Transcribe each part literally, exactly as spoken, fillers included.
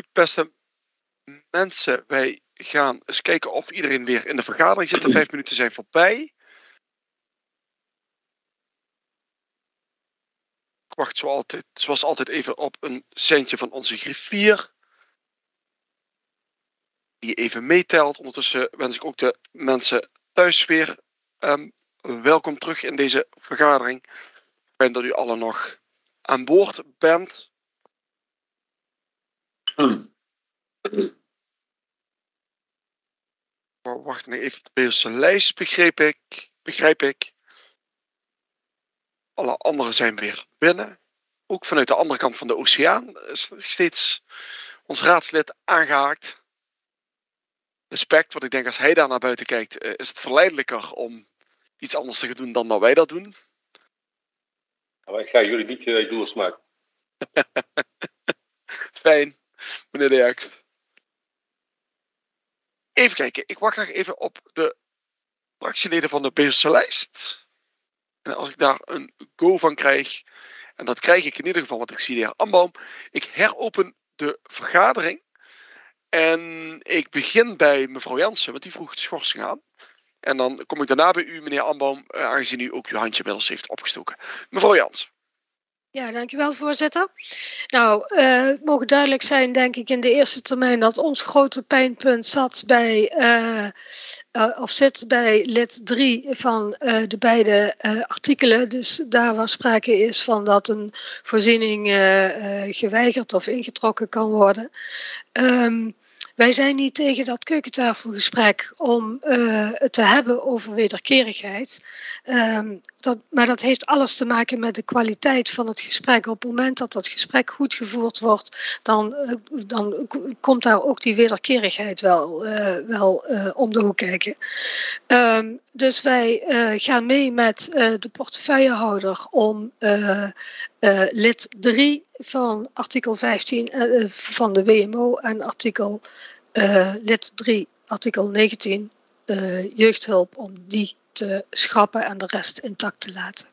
Goed, beste mensen, wij gaan eens kijken of iedereen weer in de vergadering zit. De vijf minuten zijn voorbij. Ik wacht zo altijd, zoals altijd even op een seintje van onze griffier. Die even meetelt. Ondertussen wens ik ook de mensen thuis weer um, welkom terug in deze vergadering. Fijn dat u allen nog aan boord bent. Hmm. We wachten nog even op de eerste lijst, begreep ik. Begrijp ik. Alle anderen zijn weer binnen. Ook vanuit de andere kant van de oceaan is steeds ons raadslid aangehaakt. Respect, want ik denk als hij daar naar buiten kijkt, is het verleidelijker om iets anders te gaan doen dan dat wij dat doen. Maar ik ga jullie niet uh, jaloers maken. Fijn, meneer de Jacht. Even kijken, ik wacht nog even op de fractieleden van de Beelse lijst. En als ik daar een go van krijg, en dat krijg ik in ieder geval, want ik zie de heer Ambaum, ik heropen de vergadering. En ik begin bij mevrouw Jansen, want die vroeg de schorsing aan. En dan kom ik daarna bij u, meneer Ambaum, aangezien u ook uw handje inmiddels heeft opgestoken. Mevrouw Jansen. Ja, dankjewel voorzitter. Nou, uh, het mogen duidelijk zijn, denk ik, in de eerste termijn dat ons grote pijnpunt zat bij, uh, uh, of zit bij lid drie van uh, de beide uh, artikelen. Dus daar waar sprake is van dat een voorziening uh, uh, geweigerd of ingetrokken kan worden. Um, Wij zijn niet tegen dat keukentafelgesprek om uh, het te hebben over wederkerigheid. Um, dat, maar dat heeft alles te maken met de kwaliteit van het gesprek. Op het moment dat dat gesprek goed gevoerd wordt, dan, uh, dan komt daar ook die wederkerigheid wel, uh, wel uh, om de hoek kijken. Um, dus wij uh, gaan mee met uh, de portefeuillehouder om uh, uh, lid drie van artikel vijftien uh, van de W M O en artikel uh, lid drie, artikel negentien, uh, jeugdhulp, om die te schrappen en de rest intact te laten.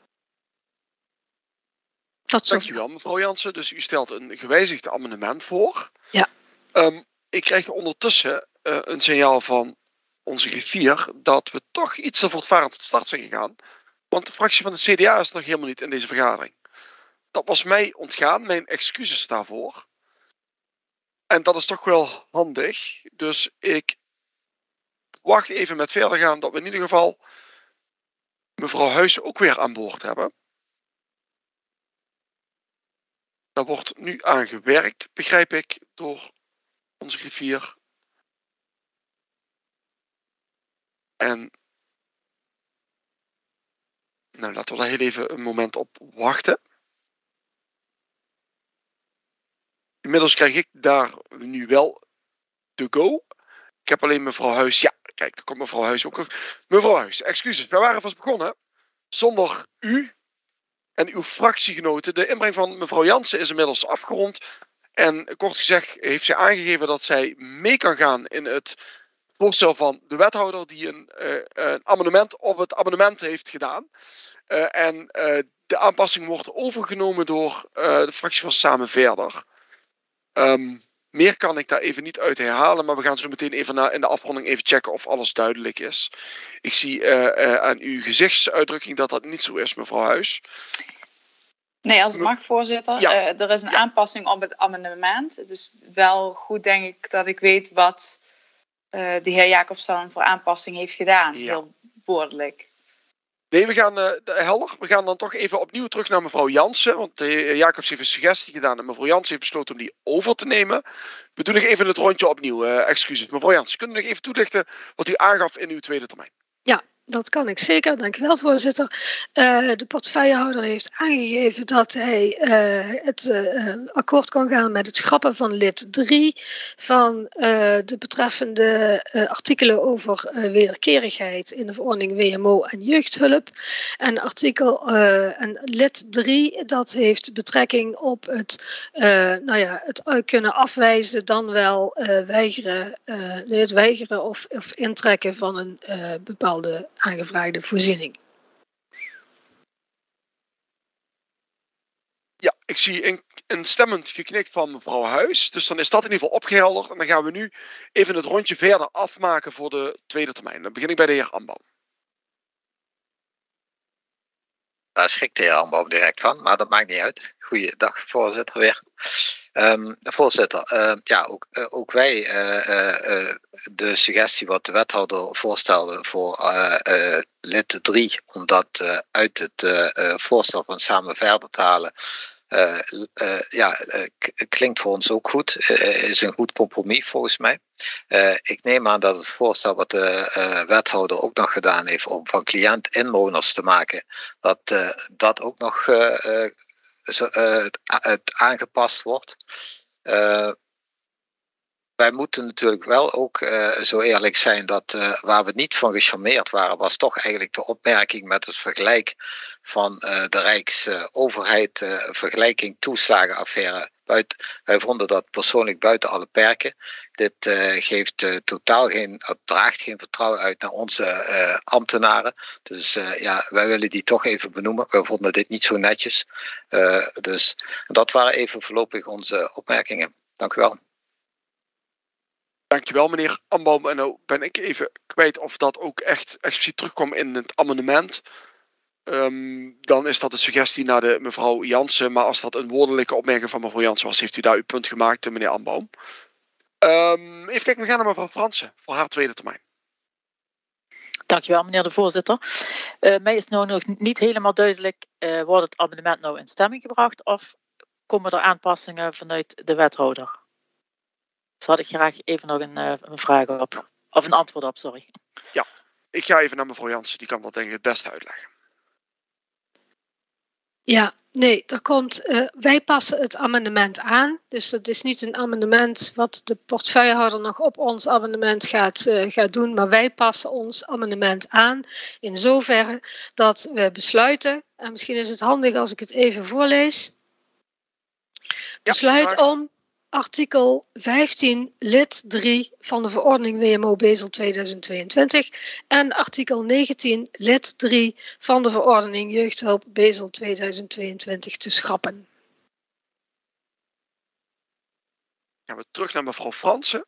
Tot zover. Dankjewel, mevrouw Jansen. Dus u stelt een gewijzigd amendement voor. Ja. Um, ik krijg ondertussen uh, een signaal van onze griffier dat we toch iets te voortvarend tot start zijn gegaan. Want de fractie van de C D A is nog helemaal niet in deze vergadering. Dat was mij ontgaan, mijn excuses daarvoor. En dat is toch wel handig. Dus ik wacht even met verder gaan dat we in ieder geval mevrouw Huijsen ook weer aan boord hebben. Daar wordt nu aan gewerkt, begrijp ik, door onze griffier. En nou, laten we daar heel even een moment op wachten. Inmiddels krijg ik daar nu wel de go. Ik heb alleen mevrouw Huis. Ja, kijk, daar komt mevrouw Huis ook nog. Mevrouw Huis, excuses, wij waren vast begonnen. Zonder u en uw fractiegenoten. De inbreng van mevrouw Jansen is inmiddels afgerond. En kort gezegd heeft zij aangegeven dat zij mee kan gaan in het voorstel van de wethouder die een, uh, een amendement op het amendement heeft gedaan. Uh, en uh, de aanpassing wordt overgenomen door uh, de fractie van Samen Verder. Um, meer kan ik daar even niet uit herhalen, maar we gaan zo meteen even na, in de afronding even checken of alles duidelijk is. Ik zie uh, uh, aan uw gezichtsuitdrukking dat dat niet zo is, mevrouw Huis. Nee, als het mag, voorzitter. Ja. Uh, er is een ja. aanpassing op het amendement. Het is wel goed, denk ik, dat ik weet wat uh, de heer Jacobs dan voor aanpassing heeft gedaan. Ja. Heel woordelijk. Nee, we gaan, uh, helder. We gaan dan toch even opnieuw terug naar mevrouw Jansen. Want de heer Jacobs heeft een suggestie gedaan en mevrouw Jansen heeft besloten om die over te nemen. We doen nog even het rondje opnieuw. Uh, excuses. Mevrouw Jansen, kunt u nog even toelichten wat u aangaf in uw tweede termijn? Ja, dat kan ik zeker. Dank u wel, voorzitter. Uh, de portefeuillehouder heeft aangegeven dat hij uh, het uh, akkoord kan gaan met het schrappen van lid drie van uh, de betreffende uh, artikelen over uh, wederkerigheid in de verordening W M O en jeugdhulp. En artikel uh, en lid drie, dat heeft betrekking op het, uh, nou ja, het kunnen afwijzen, dan wel uh, weigeren, uh, nee, het weigeren of, of intrekken van een uh, bepaalde aangevraagde voorziening. Ja, ik zie een, een stemmend geknik van mevrouw Huis. Dus dan is dat in ieder geval opgehelderd. En dan gaan we nu even het rondje verder afmaken voor de tweede termijn. Dan begin ik bij de heer Ambaum. Daar schrikt de heer Ambaum direct van, maar dat maakt niet uit. Goeiedag, voorzitter weer. Um, voorzitter, uh, ja, ook, uh, ook wij uh, uh, uh, de suggestie wat de wethouder voorstelde voor uh, uh, lid drie, om dat uh, uit het uh, uh, voorstel van samen verder te halen, uh, uh, ja, uh, klinkt voor ons ook goed. Uh, is een goed compromis volgens mij. Uh, ik neem aan dat het voorstel wat de uh, wethouder ook nog gedaan heeft om van cliënt-inwoners te maken, dat uh, dat ook nog uh, uh, zo, uh, het aangepast wordt. Uh, wij moeten natuurlijk wel ook uh, zo eerlijk zijn dat uh, waar we niet van gecharmeerd waren, was toch eigenlijk de opmerking met het vergelijk van uh, de Rijksoverheid, uh, vergelijking toeslagenaffaire. Buiten, wij vonden dat persoonlijk buiten alle perken. Dit uh, geeft uh, totaal geen, uh, draagt geen vertrouwen uit naar onze uh, ambtenaren. Dus uh, ja, wij willen die toch even benoemen. We vonden dit niet zo netjes. Uh, dus dat waren even voorlopig onze opmerkingen. Dank u wel. Dankjewel meneer Ambaum. En nou ben ik even kwijt of dat ook echt expliciet terugkwam in het amendement. Um, dan is dat een suggestie naar de mevrouw Jansen. Maar als dat een woordelijke opmerking van mevrouw Jansen was, heeft u daar uw punt gemaakt, meneer Ambaum. Um, even kijken, we gaan naar mevrouw Fransen voor haar tweede termijn. Dankjewel, meneer de voorzitter. Uh, mij is nou nog niet helemaal duidelijk, uh, wordt het amendement nou in stemming gebracht of komen er aanpassingen vanuit de wethouder? Dus had ik graag even nog een, uh, een vraag op, of een antwoord op, sorry. Ja, ik ga even naar mevrouw Jansen, die kan dat denk ik het beste uitleggen. Ja, nee, er komt, uh, wij passen het amendement aan. Dus het is niet een amendement wat de portefeuillehouder nog op ons amendement gaat, uh, gaat doen. Maar wij passen ons amendement aan in zoverre dat we besluiten. En misschien is het handig als ik het even voorlees. Besluit ja, om artikel vijftien lid drie van de verordening W M O Bezel tweeduizend tweeëntwintig en artikel negentien lid drie van de verordening Jeugdhulp Bezel tweeduizend tweeëntwintig te schrappen. Gaan we terug naar mevrouw Fransen.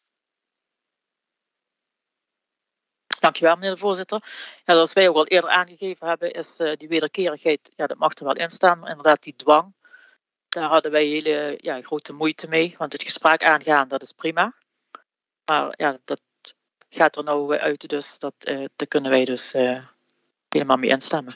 Dankjewel meneer de voorzitter. Ja, zoals wij ook al eerder aangegeven hebben is uh, die wederkerigheid, ja, dat mag er wel in staan, maar inderdaad die dwang. Daar hadden wij hele ja, grote moeite mee, want het gesprek aangaan, dat is prima. Maar ja, dat gaat er nou uit, dus dat, uh, daar kunnen wij dus uh, helemaal mee instemmen.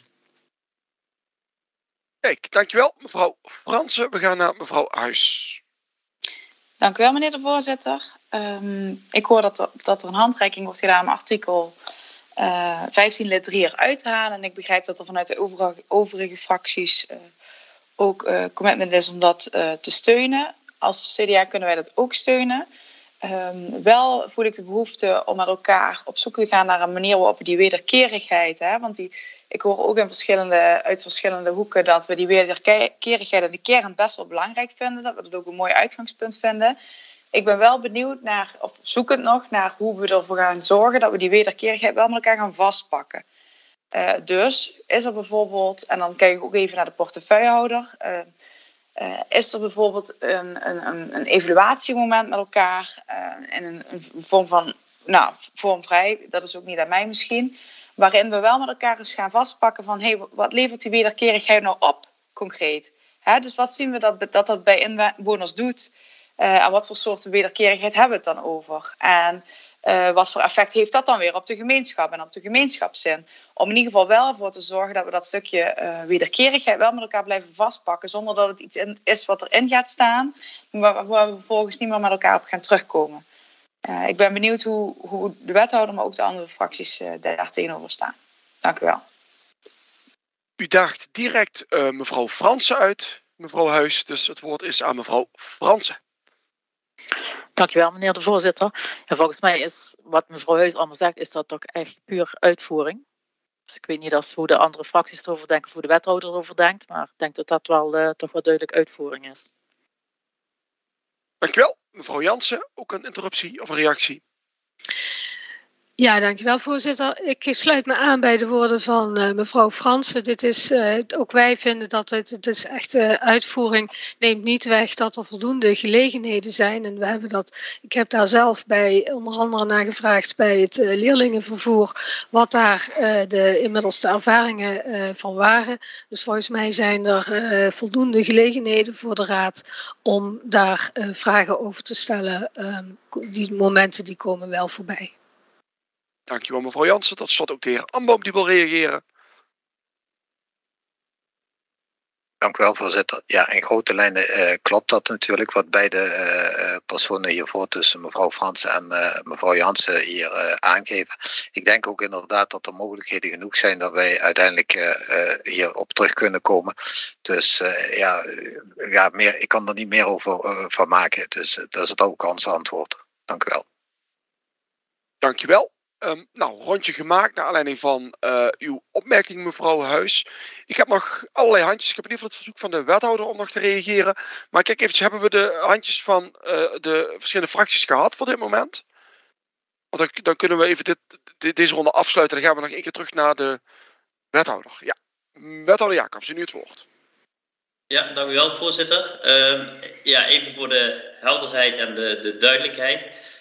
Kijk, dankjewel mevrouw Fransen. We gaan naar mevrouw Huis. Dank u wel meneer de voorzitter. Um, ik hoor dat er, dat er een handreiking wordt gedaan om artikel uh, vijftien lid drie eruit te halen. En ik begrijp dat er vanuit de overige, overige fracties uh, ook uh, commitment is om dat uh, te steunen. Als C D A kunnen wij dat ook steunen. Um, wel voel ik de behoefte om met elkaar op zoek te gaan naar een manier waarop we die wederkerigheid, hè, want die, ik hoor ook in verschillende, uit verschillende hoeken dat we die wederkerigheid en de kern best wel belangrijk vinden, dat we dat ook een mooi uitgangspunt vinden. Ik ben wel benieuwd naar, of zoekend nog, naar hoe we ervoor gaan zorgen dat we die wederkerigheid wel met elkaar gaan vastpakken. Uh, dus is er bijvoorbeeld, en dan kijk ik ook even naar de portefeuillehouder, uh, uh, is er bijvoorbeeld een, een, een evaluatiemoment met elkaar uh, in een, een vorm van, nou, vormvrij, dat is ook niet aan mij misschien, waarin we wel met elkaar eens gaan vastpakken van, hey, wat levert die wederkerigheid nou op, concreet? Hè, dus wat zien we dat dat, dat bij inwoners doet? Uh, en wat voor soorten wederkerigheid hebben we het dan over? En uh, wat voor effect heeft dat dan weer op de gemeenschap en op de gemeenschapszin? Om in ieder geval wel ervoor te zorgen dat we dat stukje uh, wederkerigheid wel met elkaar blijven vastpakken, zonder dat het iets in, is wat erin gaat staan, maar waar we vervolgens niet meer met elkaar op gaan terugkomen. Uh, ik ben benieuwd hoe, hoe de wethouder, maar ook de andere fracties uh, daar tegenover staan. Dank u wel. U daagt direct uh, mevrouw Fransen uit, mevrouw Huis, dus het woord is aan mevrouw Fransen. Dankjewel meneer de voorzitter. En volgens mij is wat mevrouw Huis allemaal zegt, is dat toch echt puur uitvoering. Dus ik weet niet als hoe de andere fracties erover denken of hoe de wethouder erover denkt, maar ik denk dat dat wel uh, toch wel duidelijk uitvoering is. Dankjewel. Mevrouw Jansen, ook een interruptie of een reactie? Ja, dankjewel voorzitter. Ik sluit me aan bij de woorden van uh, mevrouw Fransen. Dit is, uh, ook wij vinden dat het, het is echt uh, uitvoering neemt niet weg dat er voldoende gelegenheden zijn. En we hebben dat, ik heb daar zelf bij onder andere naar gevraagd bij het uh, leerlingenvervoer, wat daar uh, de, inmiddels de ervaringen uh, van waren. Dus volgens mij zijn er uh, voldoende gelegenheden voor de raad om daar uh, vragen over te stellen. Um, die momenten die komen wel voorbij. Dankjewel mevrouw Jansen. Tot slot ook de heer Amboom die wil reageren. Dank u wel, voorzitter. Ja, in grote lijnen uh, klopt dat natuurlijk wat beide uh, personen hiervoor tussen mevrouw Fransen en uh, mevrouw Jansen hier uh, aangeven. Ik denk ook inderdaad dat er mogelijkheden genoeg zijn dat wij uiteindelijk uh, uh, hierop terug kunnen komen. Dus uh, ja, ja meer, ik kan er niet meer over uh, van maken. Dus uh, dat is het ook ons antwoord. Dank u wel. Dankjewel. Um, nou, rondje gemaakt naar aanleiding van uh, uw opmerking, mevrouw Huis. Ik heb nog allerlei handjes. Ik heb in ieder geval het verzoek van de wethouder om nog te reageren. Maar kijk eventjes, hebben we de handjes van uh, de verschillende fracties gehad voor dit moment? Want dan, dan kunnen we even dit, dit, deze ronde afsluiten. Dan gaan we nog één keer terug naar de wethouder. Ja, wethouder Jacobs, nu het woord. Ja, dank u wel, voorzitter. Uh, ja, even voor de helderheid en de, de duidelijkheid.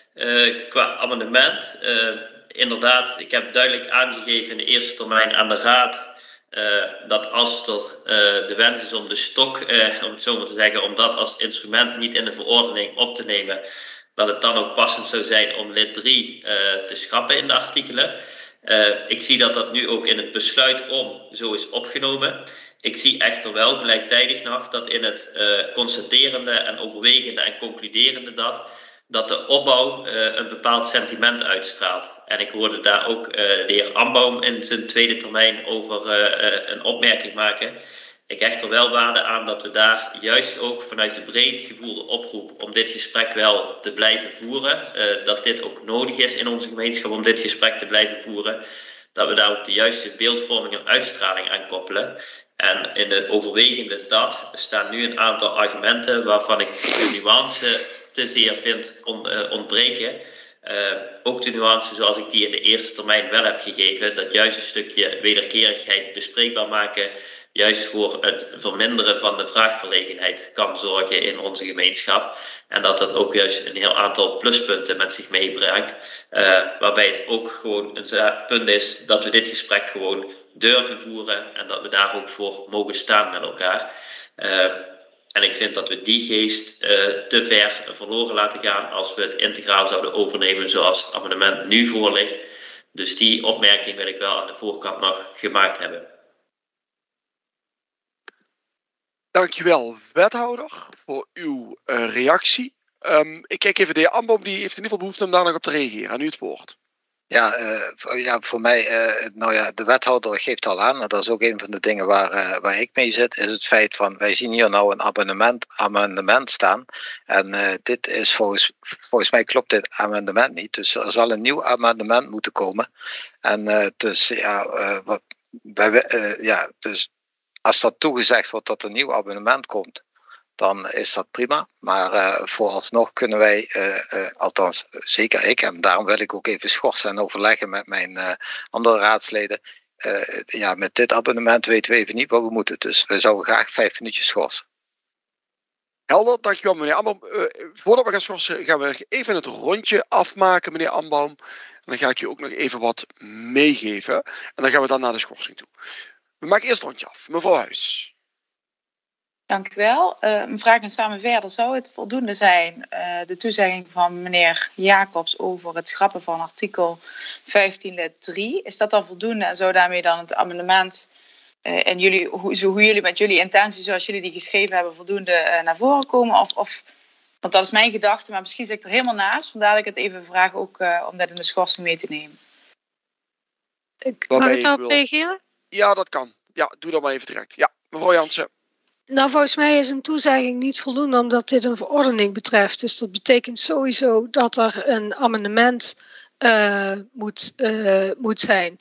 Uh, qua amendement... Uh, Inderdaad, ik heb duidelijk aangegeven in de eerste termijn aan de raad uh, dat als er uh, de wens is om de stok, uh, om het zo maar te zeggen, om dat als instrument niet in de verordening op te nemen, dat het dan ook passend zou zijn om lid drie uh, te schrappen in de artikelen. Uh, ik zie dat dat nu ook in het besluit om zo is opgenomen. Ik zie echter wel gelijktijdig nog dat in het uh, constaterende en overwegende en concluderende dat... dat de opbouw uh, een bepaald sentiment uitstraalt. En ik hoorde daar ook uh, de heer Amboom in zijn tweede termijn over uh, uh, een opmerking maken. Ik hecht er wel waarde aan dat we daar juist ook vanuit de breed gevoelde oproep om dit gesprek wel te blijven voeren. Uh, dat dit ook nodig is in onze gemeenschap om dit gesprek te blijven voeren. Dat we daar ook de juiste beeldvorming en uitstraling aan koppelen. En in de overwegende dat staan nu een aantal argumenten waarvan ik de nuance te zeer vind ontbreken. Uh, ook de nuance zoals ik die in de eerste termijn wel heb gegeven. Dat juist een stukje wederkerigheid bespreekbaar maken. Juist voor het verminderen van de vraagverlegenheid kan zorgen in onze gemeenschap. En dat dat ook juist een heel aantal pluspunten met zich meebrengt. Uh, waarbij het ook gewoon een punt is dat we dit gesprek gewoon durven voeren. En dat we daar ook voor mogen staan met elkaar. Uh, En ik vind dat we die geest uh, te ver verloren laten gaan als we het integraal zouden overnemen zoals het amendement nu voor ligt. Dus die opmerking wil ik wel aan de voorkant nog gemaakt hebben. Dankjewel, wethouder, voor uw uh, reactie. Um, ik kijk even, de heer Amboom, die heeft in ieder geval behoefte om daar nog op te reageren. Aan u het woord. Ja, uh, ja, voor mij, uh, nou ja, de wethouder geeft al aan, en dat is ook een van de dingen waar, uh, waar ik mee zit, is het feit van, wij zien hier nou een amendement, amendement staan. En uh, dit is volgens, volgens mij klopt dit amendement niet. Dus er zal een nieuw amendement moeten komen. En uh, dus, ja, uh, wat, bij, uh, ja, dus als dat toegezegd wordt dat er een nieuw amendement komt, dan is dat prima. Maar uh, vooralsnog kunnen wij, uh, uh, althans zeker ik, en daarom wil ik ook even schorsen en overleggen met mijn uh, andere raadsleden. Uh, ja, met dit abonnement weten we even niet wat we moeten. Dus we zouden graag vijf minuutjes schorsen. Helder, dankjewel meneer Amboom. Uh, voordat we gaan schorsen gaan we even het rondje afmaken meneer Amboom. En dan ga ik je ook nog even wat meegeven. En dan gaan we dan naar de schorsing toe. We maken eerst het rondje af. Mevrouw Huis. Dank u wel. Uh, een vraag en samen verder. Zou het voldoende zijn, uh, de toezegging van meneer Jacobs over het schrappen van artikel vijftien lid drie? Is dat dan voldoende en zou daarmee dan het amendement uh, en jullie, hoe, zo, hoe jullie met jullie intentie zoals jullie die geschreven hebben voldoende uh, naar voren komen? Of, of, want dat is mijn gedachte, maar misschien zit ik er helemaal naast. Vandaar dat ik het even vraag ook uh, om dat in de schorsing mee te nemen. Ik, mag ik daarop reageren? Ja, dat kan. Ja, doe dat maar even direct. Ja, mevrouw Jansen. Nou, volgens mij is een toezegging niet voldoende omdat dit een verordening betreft. Dus dat betekent sowieso dat er een amendement uh, moet, uh, moet zijn.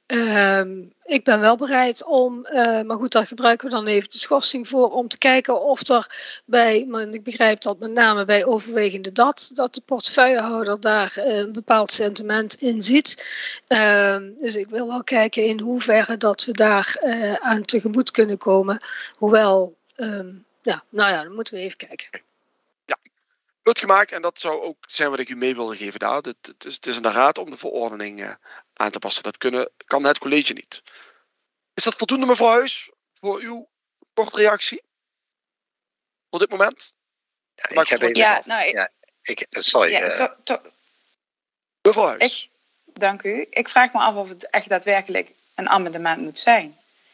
Um, ik ben wel bereid om, uh, maar goed, daar gebruiken we dan even de schorsing voor, om te kijken of er bij, maar ik begrijp dat met name bij overwegende dat, dat de portefeuillehouder daar uh, een bepaald sentiment in ziet. Um, dus ik wil wel kijken in hoeverre dat we daar uh, aan tegemoet kunnen komen. Hoewel, um, ja, nou ja, dan moeten we even kijken. Ja, goed gemaakt en dat zou ook zijn wat ik u mee wilde geven daar. Het, het, is, het is aan de raad om de verordening uh, aan te passen. Dat kunnen, kan het college niet. Is dat voldoende, mevrouw Huis, voor uw korte reactie? Op dit moment? Ja, ik heb even, ja, nou, ik, ja, ik, sorry. Ja, uh, to, to, mevrouw Huis. Ik, dank u. Ik vraag me af of het echt daadwerkelijk een amendement moet zijn.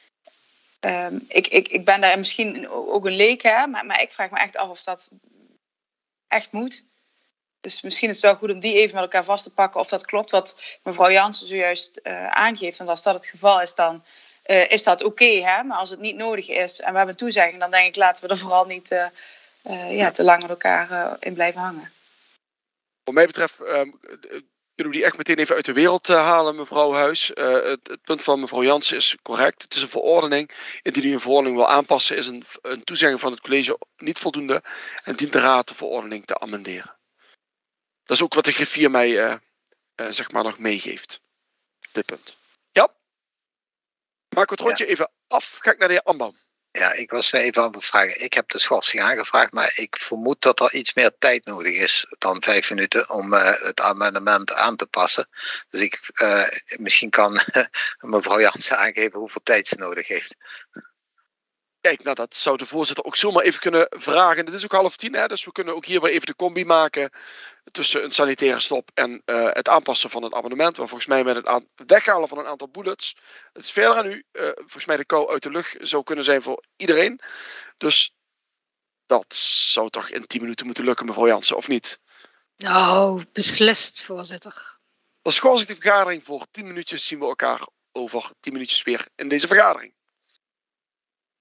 Um, ik, ik, ik ben daar misschien ook een leek, hè, maar, maar ik vraag me echt af of dat echt moet. Dus misschien is het wel goed om die even met elkaar vast te pakken of dat klopt wat mevrouw Jansen zojuist uh, aangeeft. En als dat het geval is, dan uh, is dat oké. Okay, maar als het niet nodig is en we hebben toezegging, dan denk ik laten we er vooral niet uh, uh, ja, te lang met elkaar uh, in blijven hangen. Wat mij betreft um, kunnen we die echt meteen even uit de wereld uh, halen, mevrouw Huis. Uh, het, het punt van mevrouw Jansen is correct. Het is een verordening. Indien u een verordening wil aanpassen, is een, een toezegging van het college niet voldoende en dient de raad de verordening te amenderen. Dat is ook wat de griffier mij uh, uh, zeg maar nog meegeeft. Dit punt. Ja? Maak het rondje ja. even af. Ga ik naar de heer Ambaum. Ja, ik was me even aan het vragen. Ik heb de schorsing aangevraagd, maar ik vermoed dat er iets meer tijd nodig is dan vijf minuten om uh, het amendement aan te passen. Dus ik, uh, misschien kan uh, mevrouw Jansen aangeven hoeveel tijd ze nodig heeft. Kijk, nou dat zou de voorzitter ook zomaar even kunnen vragen. Het is ook half tien, hè, dus we kunnen ook hier weer even de combi maken tussen een sanitaire stop en uh, het aanpassen van het amendement. Maar volgens mij met het aan- weghalen van een aantal bullets. Het is verder aan u. Uh, volgens mij de kou uit de lucht zou kunnen zijn voor iedereen. Dus dat zou toch in tien minuten moeten lukken, mevrouw Jansen, of niet? Nou, beslist, voorzitter. Dan schors ik de vergadering voor tien minuutjes. Zien we elkaar over tien minuutjes weer in deze vergadering.